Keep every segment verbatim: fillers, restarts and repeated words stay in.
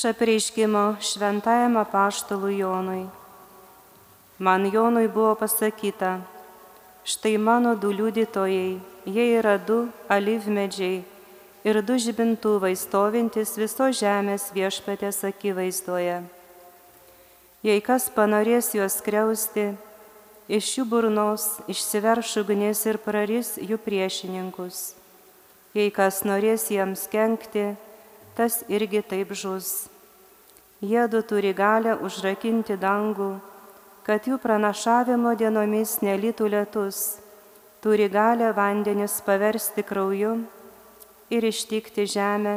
Apreiškimo šventajam apaštalui Jonui. Man Jonui buvo pasakyta, štai mano du liudytojai, jie yra du alyvmedžiai ir du žibintuvai stovintis visos žemės viešpaties akivaizdoje. Jei kas panorės juos skriausti, iš jų burnos išsiverš ugnis ir praris jų priešininkus. Jei kas norės jiems kenkti, tas irgi taip žus. Jiedu turi galę užrakinti dangų, kad jų pranašavimo dienomis nelytų lietus, turi galę vandenis paversti krauju ir ištikti žemę.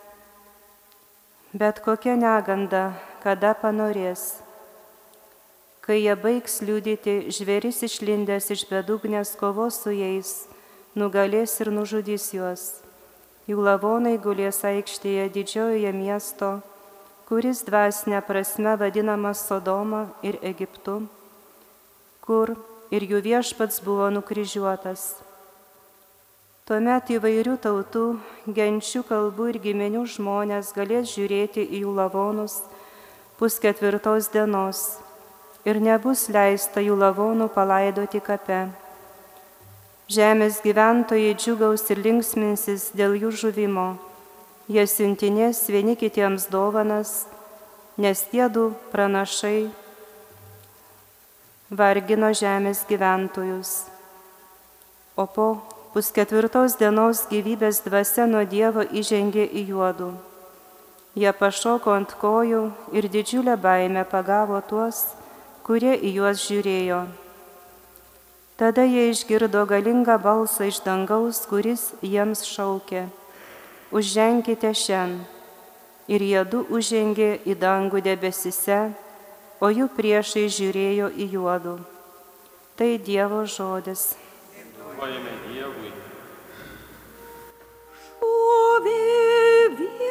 Bet kokia neganda, kada panorės. Kai jie baigs liudyti, žvėris išlindęs iš bedugnės kovos su jais, nugalės ir nužudys juos. Jų lavonai gulės aikštėje didžiojoje miesto, kuris dvasinė prasme vadinamas Sodoma ir Egiptu, kur ir jų viešpats buvo nukryžiuotas. Tuomet įvairių tautų, genčių, kalbų ir giminių žmonės galės žiūrėti į jų lavonus pusketvirtos dienos ir nebus leista jų lavonų palaidoti kape. Žemės gyventojai džiugaus ir linksminsis dėl jų žuvimo. Jie siuntinės vieni kitiems dovanas, nes tie du pranašai vargino žemės gyventojus. O po pusketvirtos dienos gyvybės dvasia nuo Dievo įžengė į juodų. Jie pašoko ant kojų ir didžiulę baimę pagavo tuos, kurie į juos žiūrėjo. Tada jie išgirdo galingą balsą iš dangaus, kuris jiems šaukė: Užženkite šiandien. Ir jie du užžengė į dangų debesyse, o jų priešai žiūrėjo į juodų. Tai Dievo žodis. Dėkojame Dievui. Šlovė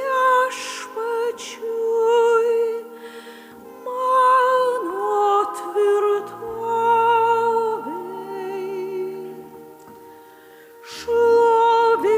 viešpačiui, mano tvirtovei. Šlovė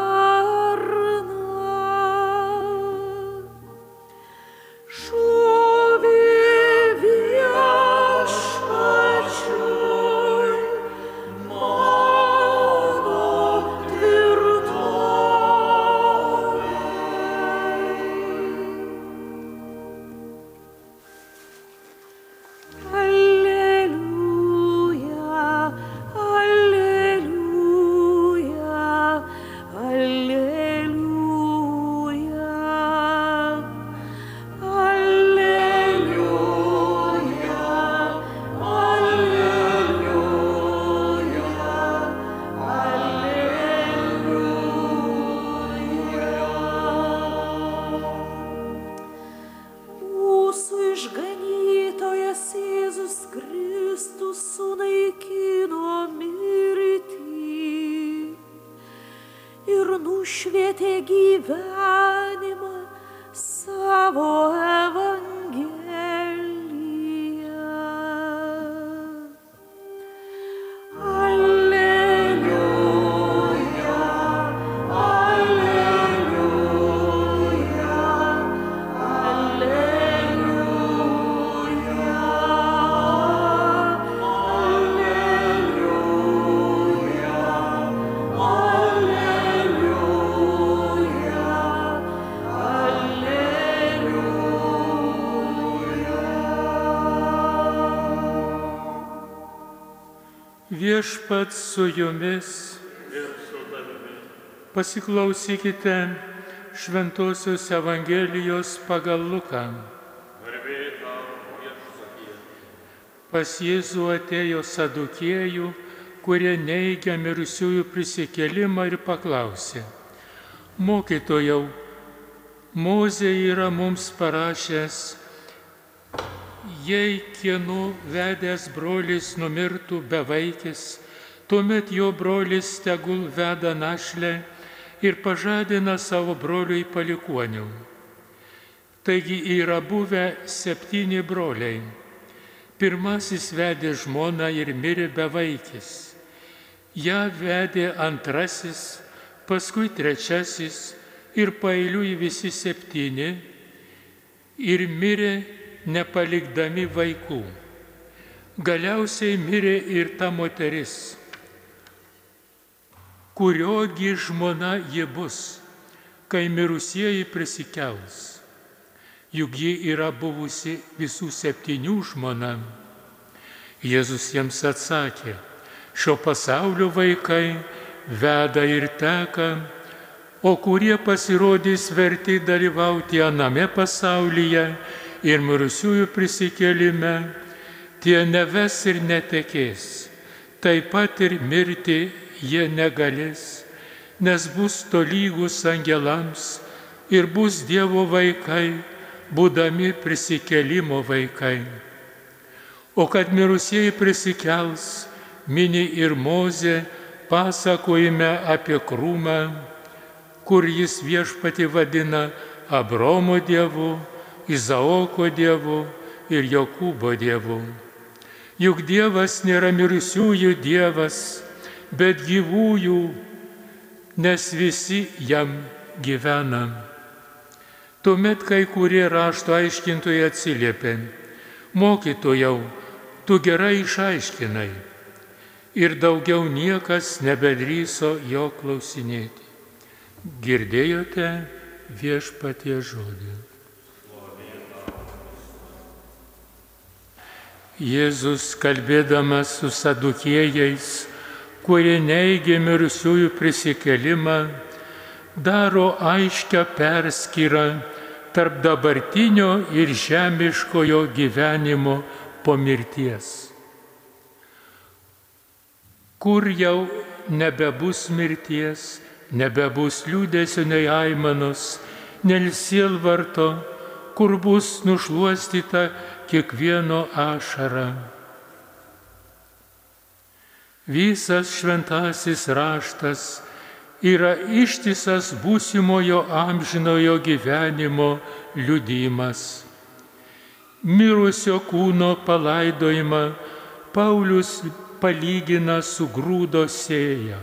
Sure. nušvietė gyvenimą savo Evangelija. Alleluja, alleluja, alleluja, Viešpats su jumis. Pasiklausykite Šventosios Evangelijos pagal Luką. Pas Jėzų atėjo sadukėjų, kurie neigia mirusiųjų prisikėlimą ir paklausė: Mokytojau, Mozė yra mums parašęs, jei kieno vedęs brolis numirtų bevaikis, tuomet jo brolis tegul veda našlę ir pažadina savo broliui palikuonių. Taigi yra buvę septyni broliai. Pirmasis vedė žmoną ir mirė bevaikis. Ja vedė antrasis, paskui trečiasis ir paeiliui visi septyni ir mirė nepalikdami vaikų. Galiausiai mirė ir ta moteris. Kuriogi žmona ji bus, kai mirusieji prisikels? Juk ji yra buvusi visų septynių žmona. Jėzus jiems atsakė: šio pasaulio vaikai veda ir teka, o kurie pasirodys verti dalyvauti aname pasaulyje ir mirusiųjų prisikėlime, tie neves ir netekės. Taip pat ir mirti jie negalės, nes bus tolygus angelams ir bus Dievo vaikai, būdami prisikėlimo vaikai. O kad mirusieji prisikels, mini ir Mozė pasakojime apie krūmą, kur jis Viešpatį vadina Abraomo Dievu, Izaoko Dievu ir Jokūbo Dievu. Juk Dievas nėra mirusiųjų Dievas, bet gyvųjų, nes visi jam gyvena. Tuomet kai kurie rašto aiškintojai atsiliepė: Mokytojau, tu gerai išaiškinai. Ir daugiau niekas nebedrįso jo klausinėti. Girdėjote Viešpaties žodį. Jėzus, kalbėdamas su sadukėjais, kurie neigė mirusiųjų prisikėlimą, daro aiškią perskyrą tarp dabartinio ir žemiškojo gyvenimo po mirties. Kur jau nebebus mirties, nebebus liūdesio nei aimanos, nei sielvarto, kur bus nušluostyta kiekvieno ašara. Visas šventasis raštas yra ištisas būsimojo amžinojo gyvenimo liudijimas. Mirusio kūno palaidojimą Paulius palygina su grūdo sėja.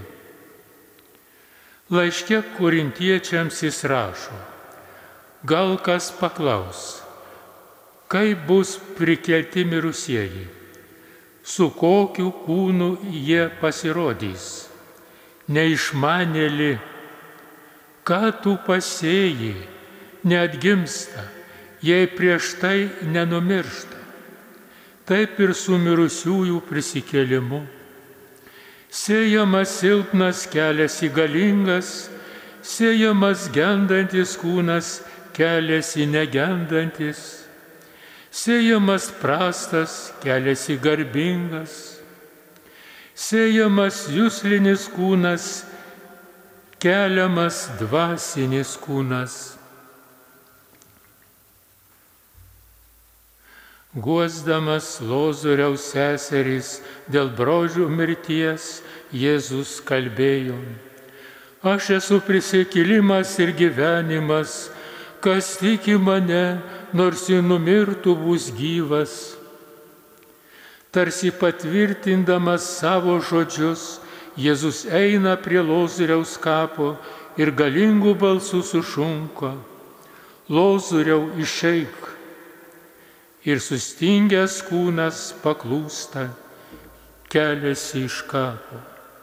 Laiške korintiečiams jis rašo: gal kas paklaus, kaip bus prikelti mirusieji, su kokiu kūnu jie pasirodys. Neišmanėli, ką tu pasėjai, neatgimsta, jei prieš tai nenumiršta. Taip ir su mirusiųjų prisikėlimu. Sėjamas silpnas keliasi galingas, sėjamas gendantis kūnas keliasi negendantis, sėjamas prastas keliasi garbingas, sėjamas juslinis kūnas, keliamas dvasinis kūnas. Guosdamas Lozoriaus seserys dėl brolių mirties, Jėzus kalbėjo: Aš esu prisikėlimas ir gyvenimas, kas tiki mane, nors jis numirtų, bus gyvas. Tarsi patvirtindamas savo žodžius, Jėzus eina prie Lozoriaus kapo ir galingų balsų sušunka: Lozoriau, išeik. Ir sustingęs kūnas paklūsta, keliasi iš kapo.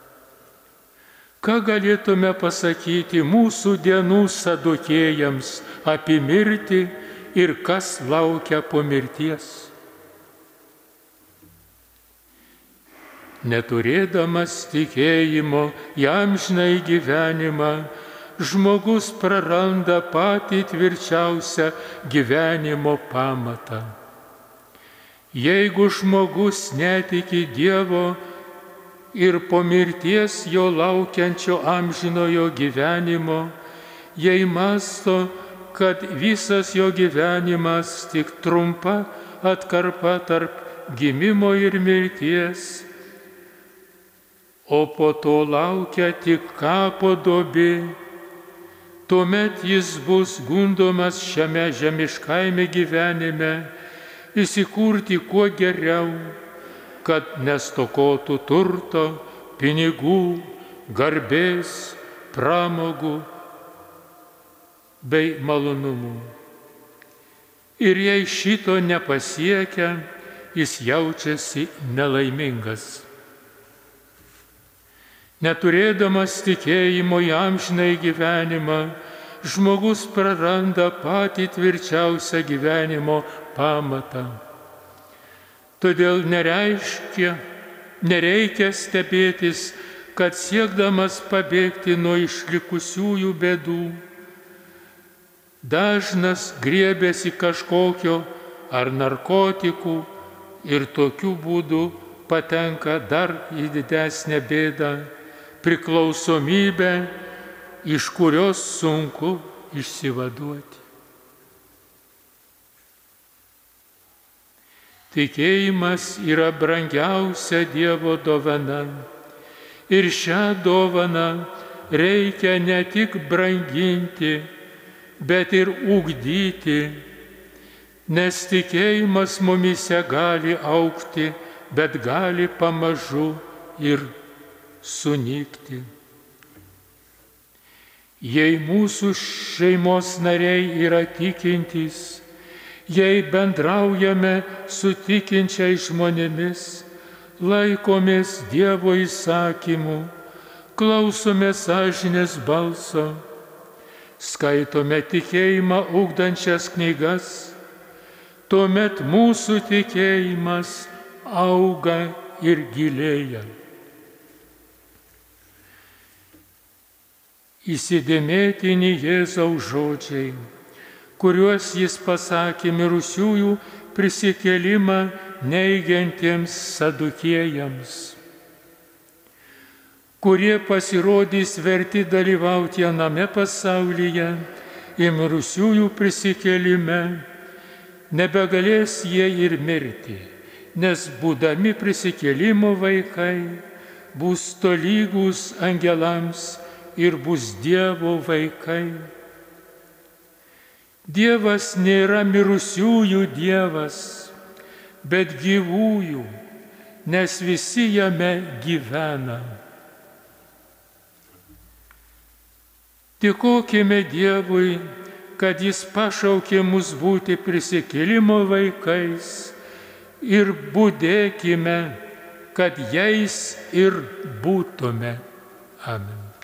Ką galėtume pasakyti mūsų dienų sadukėjams apie mirtį ir kas laukia po mirties? Neturėdamas tikėjimo į amžinąjį gyvenimą, žmogus praranda patį tvirčiausią gyvenimo pamatą. Jeigu žmogus netiki Dievo ir po mirties jo laukiančio amžinojo gyvenimo, jei mąsto, kad visas jo gyvenimas tik trumpa atkarpa tarp gimimo ir mirties, o po to laukia tik kapo duobė, tuomet jis bus gundomas šiame žemiškajame gyvenime įsikurti kuo geriau, kad nestokotų turto, pinigų, garbės, pramogų bei malonumų. Ir jei šito nepasiekia, jis jaučiasi nelaimingas. Neturėdamas tikėjimo į amžinąjį gyvenimą, žmogus praranda patį tvirčiausią gyvenimo pamatą. Todėl nereiškia, nereikia stebėtis, kad siekdamas pabėgti nuo išlikusiųjų bėdų, dažnas griebiasi kažkokio ar narkotikų ir tokiu būdu patenka dar į didesnę bėdą, priklausomybę, iš kurios sunku išsivaduoti. Tikėjimas yra brangiausia Dievo dovana ir šią dovaną reikia ne tik branginti, bet ir ugdyti, nes tikėjimas mumyse gali augti, bet gali pamažu ir sunykti. Jei mūsų šeimos nariai yra tikintys, jei bendraujame su tikinčiais žmonėmis, laikomės Dievo įsakymų, klausome sąžinės balso, skaitome tikėjimą ugdančias knygas, tuomet mūsų tikėjimas auga ir gilėja. Įsidėmėtini Jėzaus žodžiai, kuriuos jis pasakė mirusiųjų prisikėlimą neigiantiems sadukėjams, kurie pasirodys verti dalyvauti aname pasaulyje ir mirusiųjų prisikėlime, nebegalės jie ir mirti, nes būdami prisikėlimo vaikai bus tolygus angelams ir bus Dievo vaikai. Dievas nėra mirusiųjų Dievas, bet gyvųjų, nes visi jame gyvena. Dėkokime Dievui, kad jis pašaukė mus būti prisikėlimo vaikais ir budėkime, kad jais ir būtume. Amen.